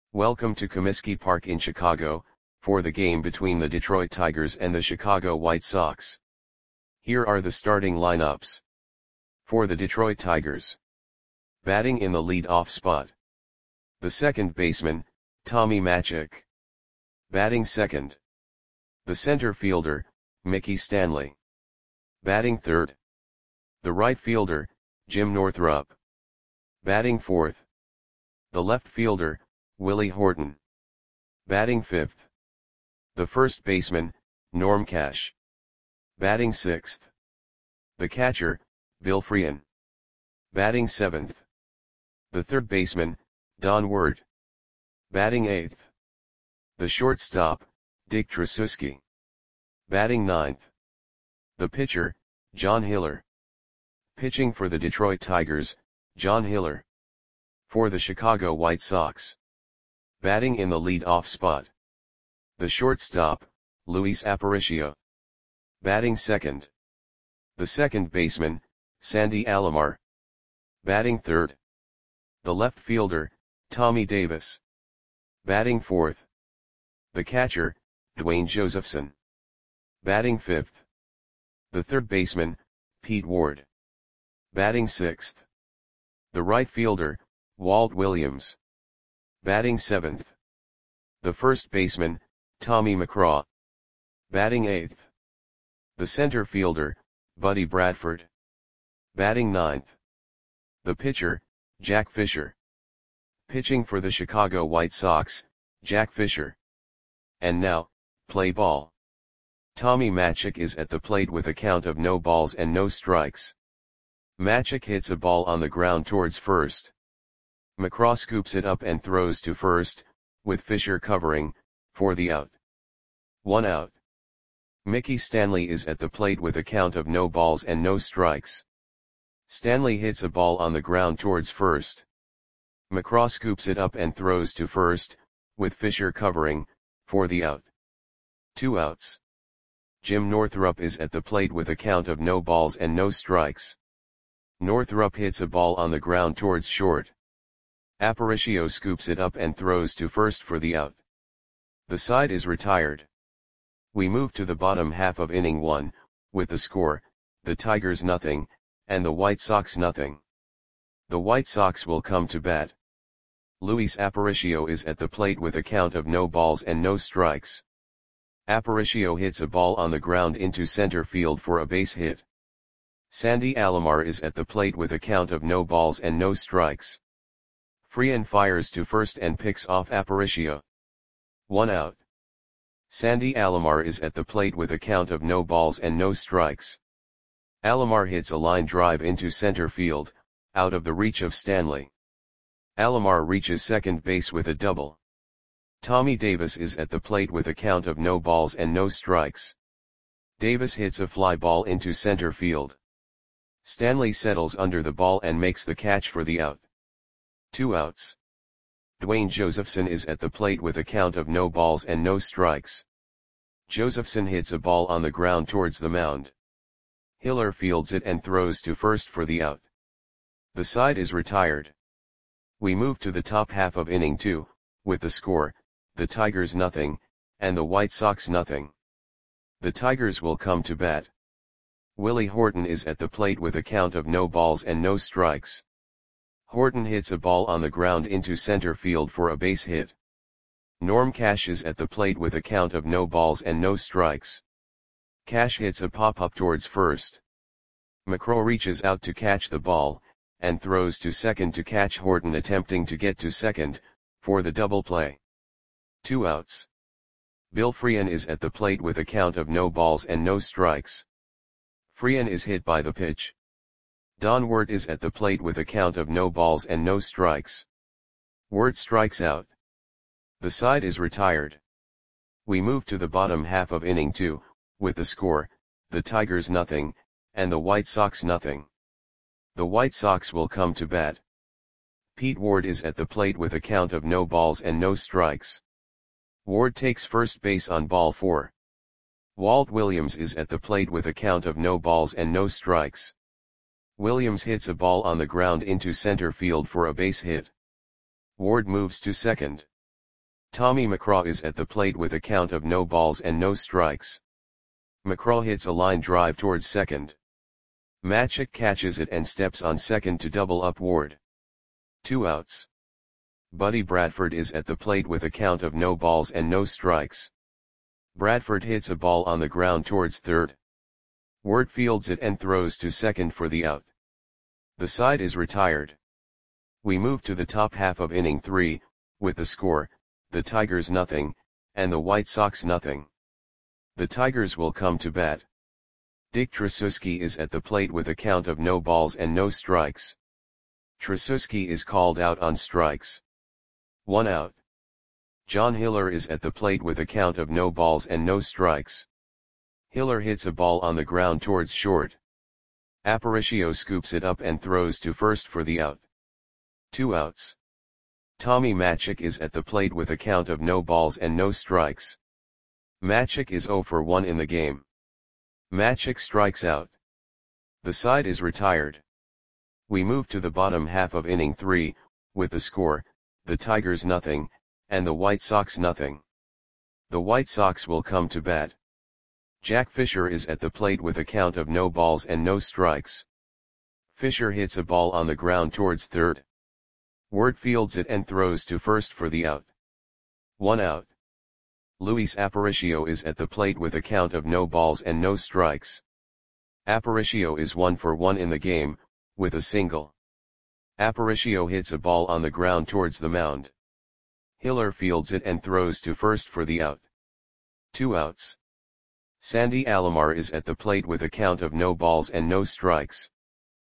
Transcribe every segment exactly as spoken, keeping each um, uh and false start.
Welcome to Comiskey Park in Chicago, for the game between the Detroit Tigers and the Chicago White Sox. Here are the starting lineups. For the Detroit Tigers. Batting in the lead-off spot. The second baseman, Tommy Matzek. Batting second. The center fielder, Mickey Stanley. Batting third. The right fielder, Jim Northrup. Batting fourth. The left fielder, Willie Horton. Batting fifth. The first baseman, Norm Cash. Batting sixth. The catcher, Bill Frein. Batting seventh. The third baseman, Don Ward. Batting eighth. The shortstop, Dick Tracewski. Batting ninth. The pitcher, John Hiller. Pitching for the Detroit Tigers, John Hiller. For the Chicago White Sox. Batting in the lead-off spot. The shortstop, Luis Aparicio. Batting second. The second baseman, Sandy Alomar. Batting third. The left fielder, Tommy Davis. Batting fourth. The catcher, Dwayne Josephson. Batting fifth. The third baseman, Pete Ward. Batting sixth. The right fielder, Walt Williams. Batting seventh. The first baseman, Tommy McCraw. Batting eighth. The center fielder, Buddy Bradford. Batting ninth. The pitcher, Jack Fisher. Pitching for the Chicago White Sox, Jack Fisher. And now, play ball. Tommy Matzek is at the plate with a count of no balls and no strikes. Matzek hits a ball on the ground towards first. McCraw scoops it up and throws to first, with Fisher covering, for the out. One out. Mickey Stanley is at the plate with a count of no balls and no strikes. Stanley hits a ball on the ground towards first. McCraw scoops it up and throws to first, with Fisher covering, for the out. Two outs. Jim Northrup is at the plate with a count of no balls and no strikes. Northrup hits a ball on the ground towards short. Aparicio scoops it up and throws to first for the out. The side is retired. We move to the bottom half of inning one, with the score, the Tigers nothing, and the White Sox nothing. The White Sox will come to bat. Luis Aparicio is at the plate with a count of no balls and no strikes. Aparicio hits a ball on the ground into center field for a base hit. Sandy Alomar is at the plate with a count of no balls and no strikes. Frein fires to first and picks off Aparicio. One out. Sandy Alomar is at the plate with a count of no balls and no strikes. Alomar hits a line drive into center field, out of the reach of Stanley. Alomar reaches second base with a double. Tommy Davis is at the plate with a count of no balls and no strikes. Davis hits a fly ball into center field. Stanley settles under the ball and makes the catch for the out. Two outs. Dwayne Josephson is at the plate with a count of no balls and no strikes. Josephson hits a ball on the ground towards the mound. Hiller fields it and throws to first for the out. The side is retired. We move to the top half of inning two, with the score, the Tigers nothing, and the White Sox nothing. The Tigers will come to bat. Willie Horton is at the plate with a count of no balls and no strikes. Horton hits a ball on the ground into center field for a base hit. Norm Cash is at the plate with a count of no balls and no strikes. Cash hits a pop-up towards first. McCraw reaches out to catch the ball, and throws to second to catch Horton attempting to get to second, for the double play. Two outs. Bill Frein is at the plate with a count of no balls and no strikes. Frein is hit by the pitch. Don Ward is at the plate with a count of no balls and no strikes. Ward strikes out. The side is retired. We move to the bottom half of inning two, with the score, the Tigers nothing, and the White Sox nothing. The White Sox will come to bat. Pete Ward is at the plate with a count of no balls and no strikes. Ward takes first base on ball four. Walt Williams is at the plate with a count of no balls and no strikes. Williams hits a ball on the ground into center field for a base hit. Ward moves to second. Tommy McGraw is at the plate with a count of no balls and no strikes. McGraw hits a line drive towards second. Matchik catches it and steps on second to double up Ward. Two outs. Buddy Bradford is at the plate with a count of no balls and no strikes. Bradford hits a ball on the ground towards third. Ward fields it and throws to second for the out. The side is retired. We move to the top half of inning three, with the score, the Tigers nothing, and the White Sox nothing. The Tigers will come to bat. Dick Tracewski is at the plate with a count of no balls and no strikes. Tracewski is called out on strikes. One out. John Hiller is at the plate with a count of no balls and no strikes. Hiller hits a ball on the ground towards short. Aparicio scoops it up and throws to first for the out. Two outs. Tommy Matchik is at the plate with a count of no balls and no strikes. Matchik is oh for one in the game. Matchik strikes out. The side is retired. We move to the bottom half of inning three, with the score, the Tigers nothing, and the White Sox nothing. The White Sox will come to bat. Jack Fisher is at the plate with a count of no balls and no strikes. Fisher hits a ball on the ground towards third. Ward fields it and throws to first for the out. One out. Luis Aparicio is at the plate with a count of no balls and no strikes. Aparicio is one for one in the game, with a single. Aparicio hits a ball on the ground towards the mound. Hiller fields it and throws to first for the out. Two outs. Sandy Alomar is at the plate with a count of no balls and no strikes.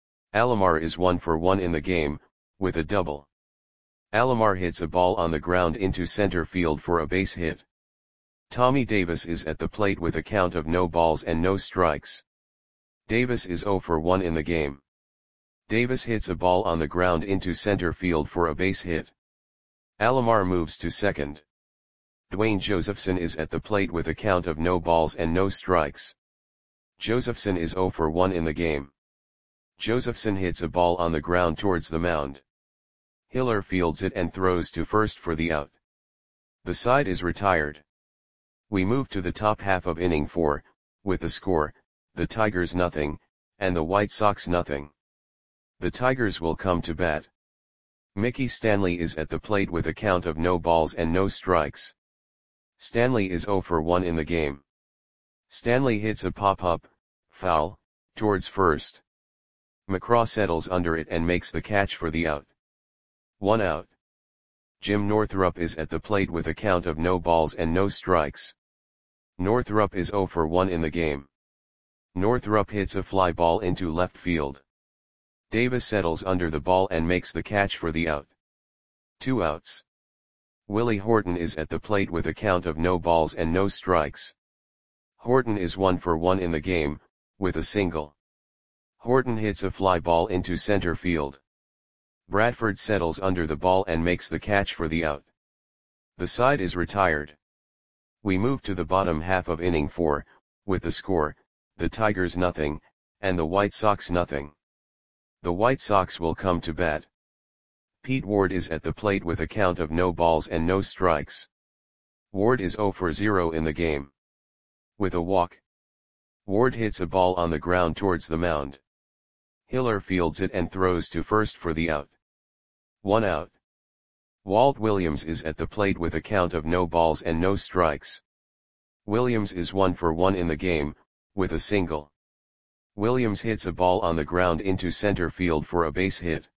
Alomar is one for one in the game, with a double. Alomar hits a ball on the ground into center field for a base hit. Tommy Davis is at the plate with a count of no balls and no strikes. Davis is oh for one in the game. Davis hits a ball on the ground into center field for a base hit. Alomar moves to second. Dwayne Josephson is at the plate with a count of no balls and no strikes. Josephson is oh for one in the game. Josephson hits a ball on the ground towards the mound. Hiller fields it and throws to first for the out. The side is retired. We move to the top half of inning four, with the score, the Tigers nothing, and the White Sox nothing. The Tigers will come to bat. Mickey Stanley is at the plate with a count of no balls and no strikes. Stanley is oh for one in the game. Stanley hits a pop-up, foul, towards first. McGraw settles under it and makes the catch for the out. One out. Jim Northrup is at the plate with a count of no balls and no strikes. Northrup is oh for one in the game. Northrup hits a fly ball into left field. Davis settles under the ball and makes the catch for the out. Two outs. Willie Horton is at the plate with a count of no balls and no strikes. Horton is one for one in the game, with a single. Horton hits a fly ball into center field. Bradford settles under the ball and makes the catch for the out. The side is retired. We move to the bottom half of inning four, with the score, the Tigers nothing, and the White Sox nothing. The White Sox will come to bat. Pete Ward is at the plate with a count of no balls and no strikes. Ward is oh for zero in the game. With a walk. Ward hits a ball on the ground towards the mound. Hiller fields it and throws to first for the out. One out. Walt Williams is at the plate with a count of no balls and no strikes. Williams is one for one in the game, with a single. Williams hits a ball on the ground into center field for a base hit.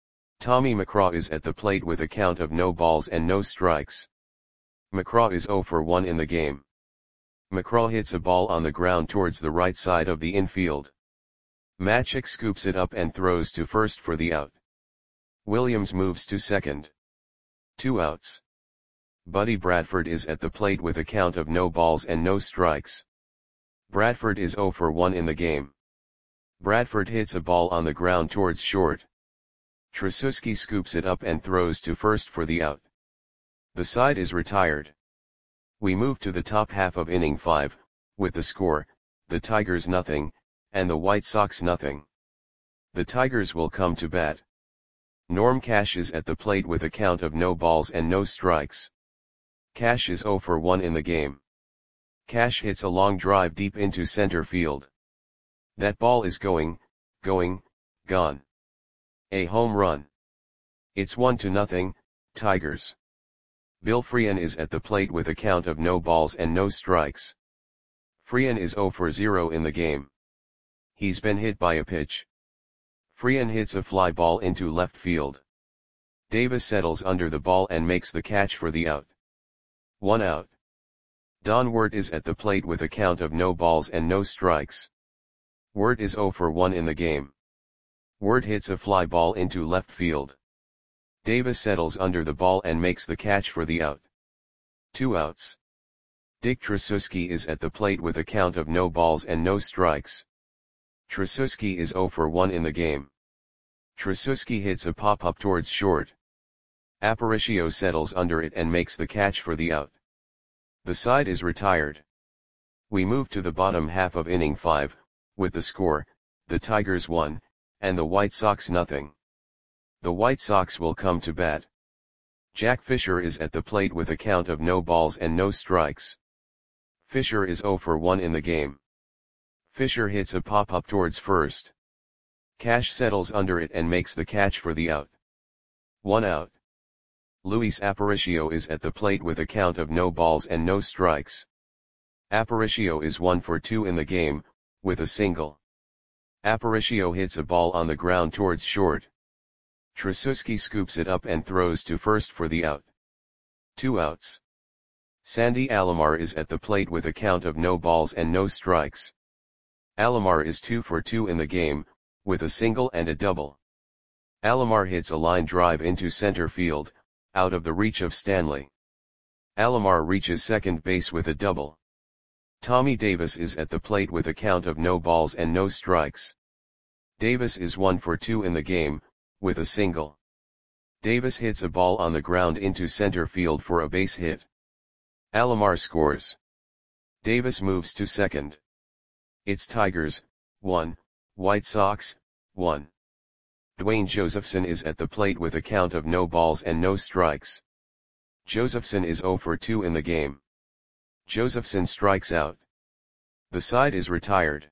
Tommy McGraw is at the plate with a count of no balls and no strikes. McGraw is oh for one in the game. McGraw hits a ball on the ground towards the right side of the infield. Matchik scoops it up and throws to first for the out. Williams moves to second. Two outs. Buddy Bradford is at the plate with a count of no balls and no strikes. Bradford is oh for one in the game. Bradford hits a ball on the ground towards short. Tracewski scoops it up and throws to first for the out. The side is retired. We move to the top half of inning five, with the score, the Tigers nothing, and the White Sox nothing. The Tigers will come to bat. Norm Cash is at the plate with a count of no balls and no strikes. Cash is zero for one in the game. Cash hits a long drive deep into center field. That ball is going, going, gone. A home run. It's one to nothing, Tigers. Bill Freehan is at the plate with a count of no balls and no strikes. Freehan is zero for zero in the game. He's been hit by a pitch. Freehan hits a fly ball into left field. Davis settles under the ball and makes the catch for the out. One out. Don Wirt is at the plate with a count of no balls and no strikes. Wirt is zero for one in the game. Wirt hits a fly ball into left field. Davis settles under the ball and makes the catch for the out. Two outs. Dick Tracewski is at the plate with a count of no balls and no strikes. Tracewski is zero for one in the game. Tracewski hits a pop-up towards short. Aparicio settles under it and makes the catch for the out. The side is retired. We move to the bottom half of inning five, with the score, the Tigers one, and the White Sox nothing. The White Sox will come to bat. Jack Fisher is at the plate with a count of no balls and no strikes. Fisher is zero for one in the game. Fisher hits a pop-up towards first. Cash settles under it and makes the catch for the out. One out. Luis Aparicio is at the plate with a count of no balls and no strikes. Aparicio is one for two in the game, with a single. Aparicio hits a ball on the ground towards short. Tracewski scoops it up and throws to first for the out. Two outs. Sandy Alomar is at the plate with a count of no balls and no strikes. Alomar is two for two in the game, with a single and a double. Alomar hits a line drive into center field, out of the reach of Stanley. Alomar reaches second base with a double. Tommy Davis is at the plate with a count of no balls and no strikes. Davis is one for two in the game, with a single. Davis hits a ball on the ground into center field for a base hit. Alomar scores. Davis moves to second. It's Tigers, one, White Sox, one. Dwayne Josephson is at the plate with a count of no balls and no strikes. Josephson is zero for two in the game. Josephson strikes out. The side is retired.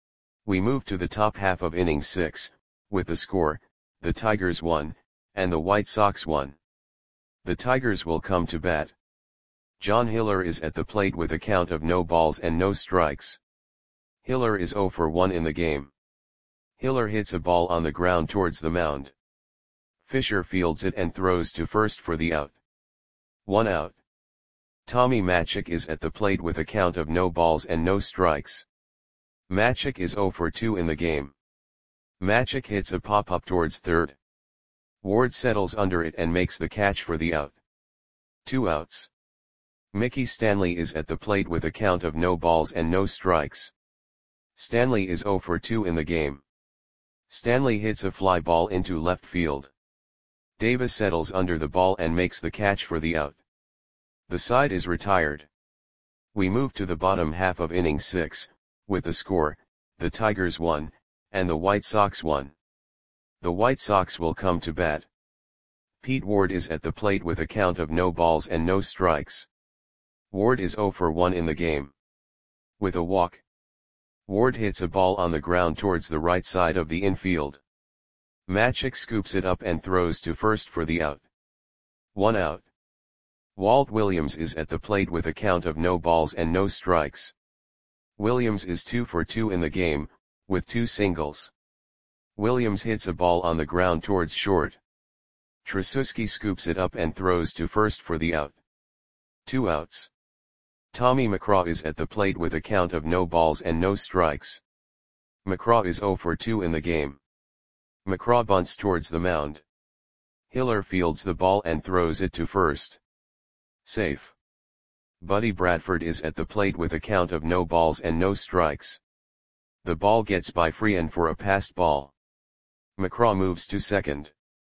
We move to the top half of inning six, with the score, the Tigers one, and the White Sox one. The Tigers will come to bat. John Hiller is at the plate with a count of no balls and no strikes. Hiller is zero for one in the game. Hiller hits a ball on the ground towards the mound. Fisher fields it and throws to first for the out. One out. Tommy Matzek is at the plate with a count of no balls and no strikes. Matzek is zero for two in the game. Matzek hits a pop-up towards third. Ward settles under it and makes the catch for the out. Two outs. Mickey Stanley is at the plate with a count of no balls and no strikes. Stanley is zero for two in the game. Stanley hits a fly ball into left field. Davis settles under the ball and makes the catch for the out. The side is retired. We move to the bottom half of inning six, with the score, the Tigers one, and the White Sox one. The White Sox will come to bat. Pete Ward is at the plate with a count of no balls and no strikes. Ward is zero for one in the game. With a walk. Ward hits a ball on the ground towards the right side of the infield. Matzek scoops it up and throws to first for the out. One out. Walt Williams is at the plate with a count of no balls and no strikes. Williams is two for two in the game, with two singles. Williams hits a ball on the ground towards short. Tracewski scoops it up and throws to first for the out. Two outs. Tommy McCraw is at the plate with a count of no balls and no strikes. McCraw is zero for two in the game. McCraw bunts towards the mound. Hiller fields the ball and throws it to first. Safe. Buddy Bradford is at the plate with a count of no balls and no strikes. The ball gets by Freehan for a passed ball. McCraw moves to second.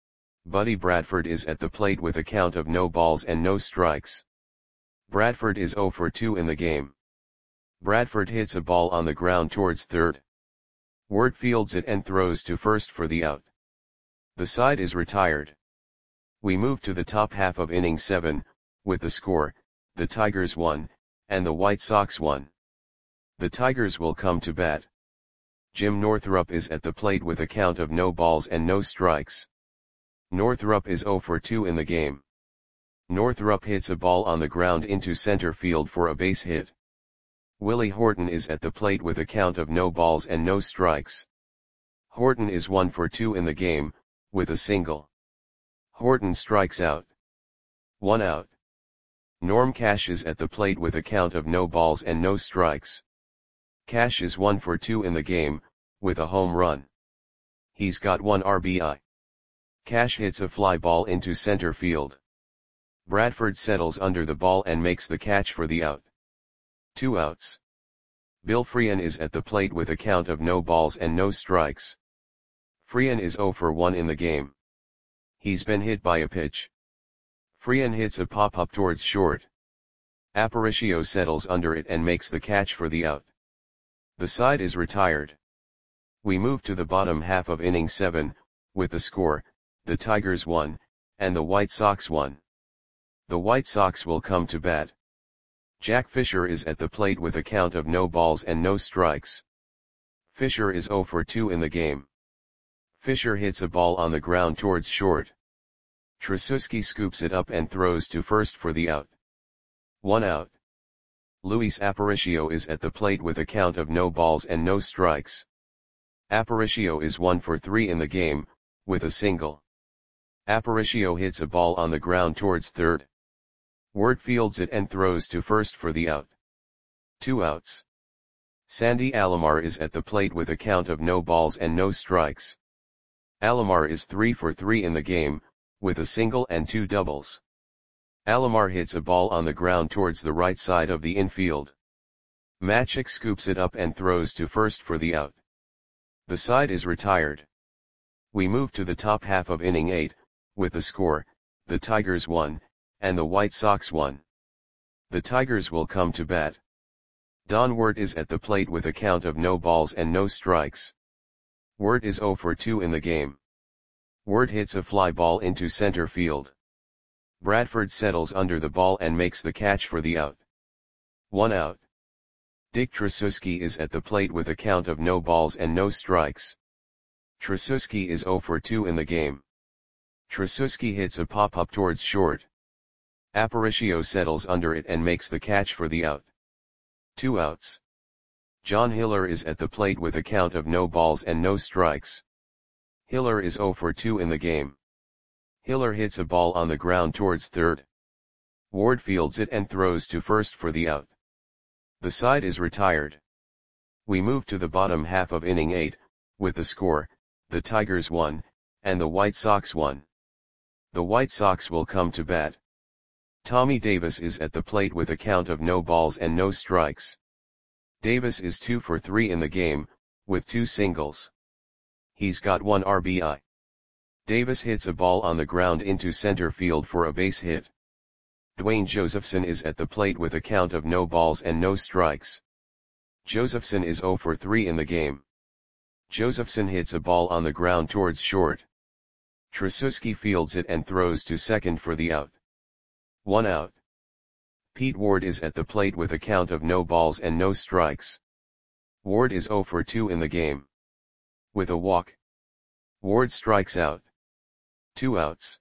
Buddy Bradford is at the plate with a count of no balls and no strikes. Bradford is zero for two in the game. Bradford hits a ball on the ground towards third. Ward fields it and throws to first for the out. The side is retired. We move to the top half of inning seven, with the score, the Tigers won, and the White Sox won. The Tigers will come to bat. Jim Northrup is at the plate with a count of no balls and no strikes. Northrup is oh for two in the game. Northrup hits a ball on the ground into center field for a base hit. Willie Horton is at the plate with a count of no balls and no strikes. Horton is one for two in the game, with a single. Horton strikes out. One out. Norm Cash is at the plate with a count of no balls and no strikes. Cash is one for two in the game, with a home run. He's got one R B I. Cash hits a fly ball into center field. Bradford settles under the ball and makes the catch for the out. Two outs. Bill Freehan is at the plate with a count of no balls and no strikes. Freehan is oh for one in the game. He's been hit by a pitch. Freehan hits a pop-up towards short. Aparicio settles under it and makes the catch for the out. The side is retired. We move to the bottom half of inning seven, with the score, the Tigers won, and the White Sox won. The White Sox will come to bat. Jack Fisher is at the plate with a count of no balls and no strikes. Fisher is oh for two in the game. Fisher hits a ball on the ground towards short. Tracewski scoops it up and throws to first for the out. One out. Luis Aparicio is at the plate with a count of no balls and no strikes. Aparicio is one for three in the game, with a single. Aparicio hits a ball on the ground towards third. Ward fields it and throws to first for the out. Two outs. Sandy Alomar is at the plate with a count of no balls and no strikes. Alomar is three for three in the game, with a single and two doubles. Alomar hits a ball on the ground towards the right side of the infield. Machick scoops it up and throws to first for the out. The side is retired. We move to the top half of inning eight, with the score, the Tigers won, and the White Sox won. The Tigers will come to bat. Don Wirt is at the plate with a count of no balls and no strikes. Wirt is oh for two in the game. Wirt hits a fly ball into center field. Bradford settles under the ball and makes the catch for the out. One out. Dick Tracewski is at the plate with a count of no balls and no strikes. Tracewski is oh for two in the game. Tracewski hits a pop-up towards short. Aparicio settles under it and makes the catch for the out. Two outs. John Hiller is at the plate with a count of no balls and no strikes. Hiller is oh for two in the game. Hiller hits a ball on the ground towards third. Ward fields it and throws to first for the out. The side is retired. We move to the bottom half of inning eight, with the score, the Tigers won, and the White Sox won. The White Sox will come to bat. Tommy Davis is at the plate with a count of no balls and no strikes. Davis is two for three in the game, with two singles. He's got one R B I. Davis hits a ball on the ground into center field for a base hit. Dwayne Josephson is at the plate with a count of no balls and no strikes. Josephson is oh for three in the game. Josephson hits a ball on the ground towards short. Tracewski fields it and throws to second for the out. One out. Pete Ward is at the plate with a count of no balls and no strikes. Ward is oh for two in the game. With a walk. Ward strikes out. Two outs.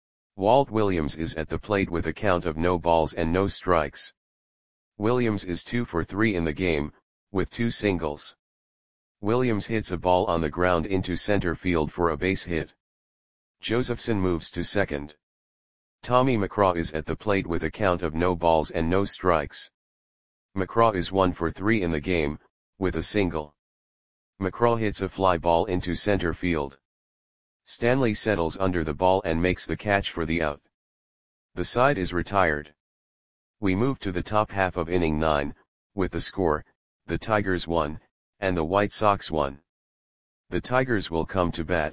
Walt Williams is at the plate with a count of no balls and no strikes. Williams is two for three in the game, with two singles. Williams hits a ball on the ground into center field for a base hit. Josephson moves to second. Tommy McCraw is at the plate with a count of no balls and no strikes. McCraw is one for three in the game, with a single. McCraw hits a fly ball into center field. Stanley settles under the ball and makes the catch for the out. The side is retired. We move to the top half of inning nine, with the score, the Tigers won, and the White Sox won. The Tigers will come to bat.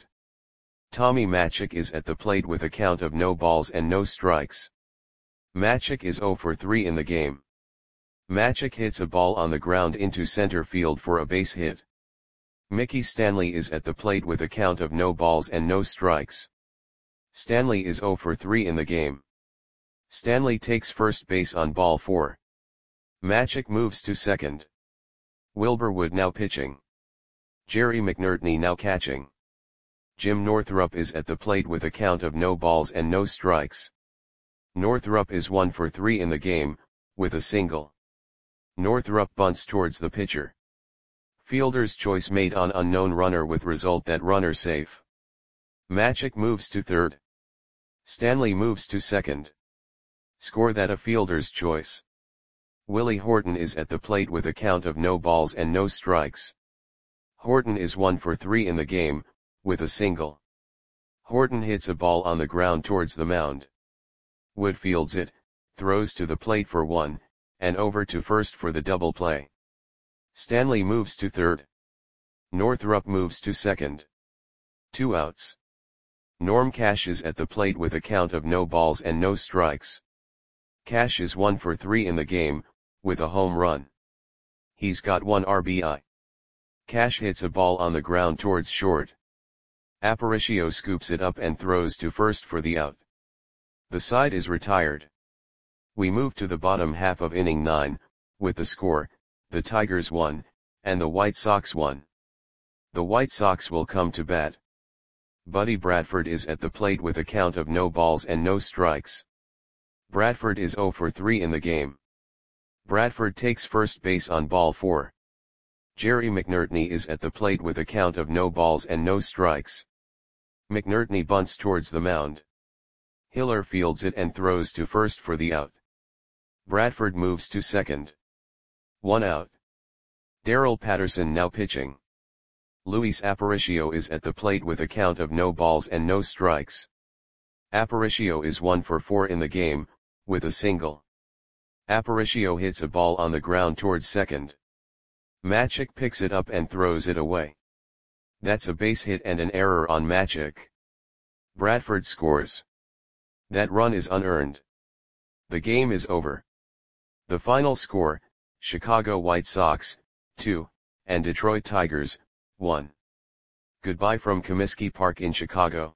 Tommy Machick is at the plate with a count of no balls and no strikes. Machick is oh for three in the game. Machick hits a ball on the ground into center field for a base hit. Mickey Stanley is at the plate with a count of no balls and no strikes. Stanley is oh for three in the game. Stanley takes first base on ball four. Magic moves to second. Wilbur Wood now pitching. Jerry McNertney now catching. Jim Northrup is at the plate with a count of no balls and no strikes. Northrup is one for three in the game, with a single. Northrup bunts towards the pitcher. Fielder's choice made on unknown runner with result that runner safe. Magic moves to third. Stanley moves to second. Score that a fielder's choice. Willie Horton is at the plate with a count of no balls and no strikes. Horton is one for three in the game, with a single. Horton hits a ball on the ground towards the mound. Wood fields it, throws to the plate for one, and over to first for the double play. Stanley moves to third. Northrup moves to second. Two outs. Norm Cash is at the plate with a count of no balls and no strikes. Cash is one for three in the game, with a home run. He's got one R B I. Cash hits a ball on the ground towards short. Aparicio scoops it up and throws to first for the out. The side is retired. We move to the bottom half of inning nine, with the score, the Tigers won, and the White Sox won. The White Sox will come to bat. Buddy Bradford is at the plate with a count of no balls and no strikes. Bradford is zero for three in the game. Bradford takes first base on ball four. Jerry McNertney is at the plate with a count of no balls and no strikes. McNertney bunts towards the mound. Hiller fields it and throws to first for the out. Bradford moves to second. One out. Darrell Patterson now pitching. Luis Aparicio is at the plate with a count of no balls and no strikes. Aparicio is one for four in the game, with a single. Aparicio hits a ball on the ground towards second. Magic picks it up and throws it away. That's a base hit and an error on Magic. Bradford scores. That run is unearned. The game is over. The final score, Chicago White Sox, two, and Detroit Tigers, one. Goodbye from Comiskey Park in Chicago.